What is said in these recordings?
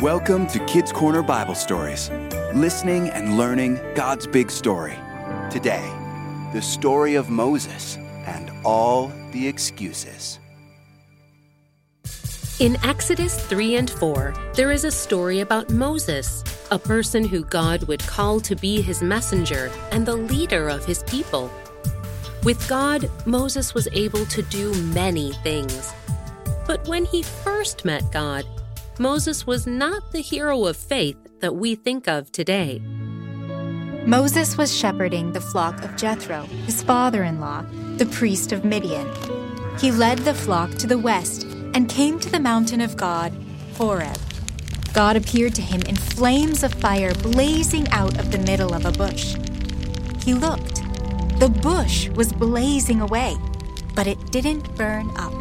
Welcome to Kids Corner Bible Stories, listening and learning God's big story. Today, the story of Moses and all the excuses. In Exodus 3 and 4, there is a story about Moses, a person who God would call to be his messenger and the leader of his people. With God, Moses was able to do many things. But when he first met God, Moses was not the hero of faith that we think of today. Moses was shepherding the flock of Jethro, his father-in-law, the priest of Midian. He led the flock to the west and came to the mountain of God, Horeb. God appeared to him in flames of fire blazing out of the middle of a bush. He looked. The bush was blazing away, but it didn't burn up.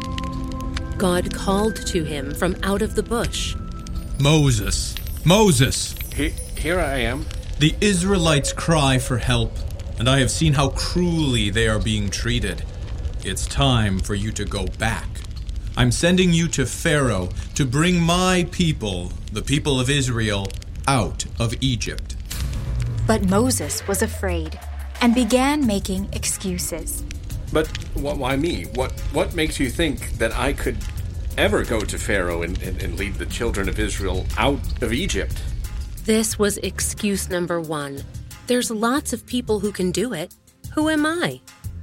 God called to him from out of the bush. Moses, Moses! Here I am. The Israelites cry for help, and I have seen how cruelly they are being treated. It's time for you to go back. I'm sending you to Pharaoh to bring my people, the people of Israel, out of Egypt. But Moses was afraid and began making excuses. But why me? What makes you think that I could ever go to Pharaoh and lead the children of Israel out of Egypt? This was excuse number 1. There's lots of people who can do it. Who am I?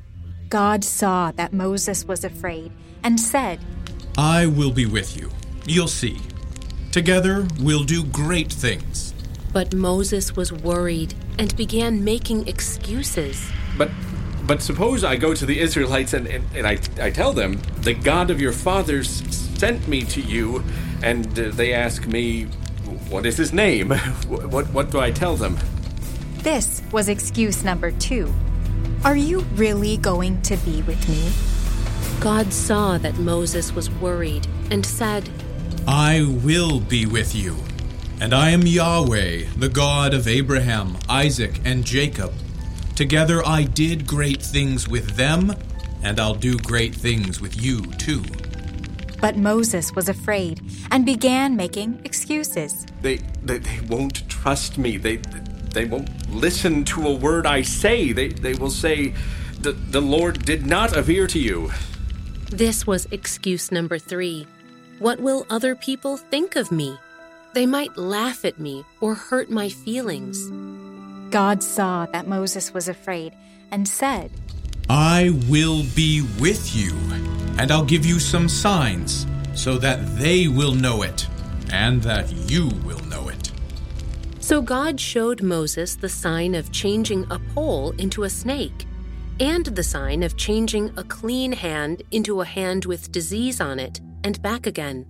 God saw that Moses was afraid and said, I will be with you. You'll see. Together, we'll do great things. But Moses was worried and began making excuses. But suppose I go to the Israelites and I tell them, the God of your fathers sent me to you, and they ask me, what is his name? What do I tell them? This was excuse number 2. Are you really going to be with me? God saw that Moses was worried and said, I will be with you, and I am Yahweh, the God of Abraham, Isaac, and Jacob. Together I did great things with them, and I'll do great things with you too. But Moses was afraid and began making excuses. They won't trust me. They won't listen to a word I say. They will say, the Lord did not appear to you. This was excuse number 3. What will other people think of me? They might laugh at me or hurt my feelings. God saw that Moses was afraid and said, I will be with you, and I'll give you some signs so that they will know it, and that you will know it. So God showed Moses the sign of changing a pole into a snake, and the sign of changing a clean hand into a hand with disease on it, and back again.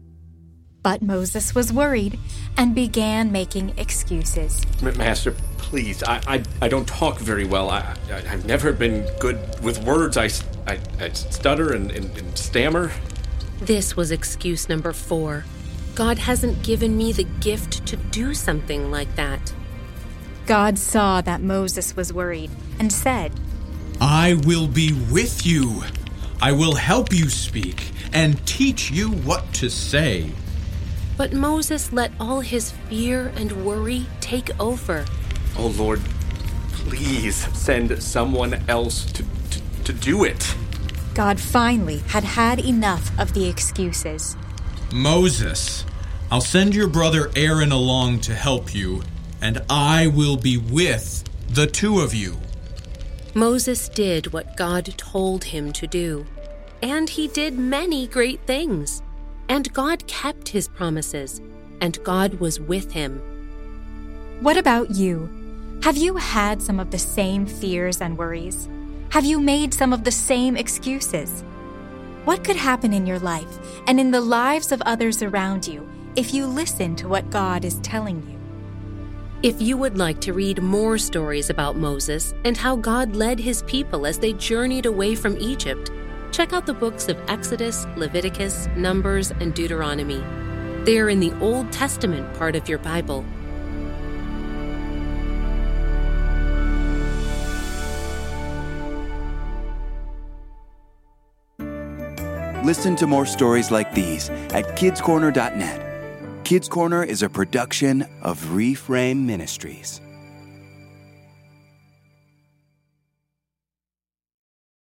But Moses was worried and began making excuses. Master, please, I don't talk very well. I've never been good with words. I stutter and stammer. This was excuse number 4. God hasn't given me the gift to do something like that. God saw that Moses was worried and said, I will be with you. I will help you speak and teach you what to say. But Moses let all his fear and worry take over. Oh, Lord, please send someone else to do it. God finally had enough of the excuses. Moses, I'll send your brother Aaron along to help you, and I will be with the two of you. Moses did what God told him to do, and he did many great things. And God kept his promises, and God was with him. What about you? Have you had some of the same fears and worries? Have you made some of the same excuses? What could happen in your life and in the lives of others around you if you listen to what God is telling you? If you would like to read more stories about Moses and how God led his people as they journeyed away from Egypt, check out the books of Exodus, Leviticus, Numbers, and Deuteronomy. They are in the Old Testament part of your Bible. Listen to more stories like these at kidscorner.net. Kids Corner is a production of Reframe Ministries.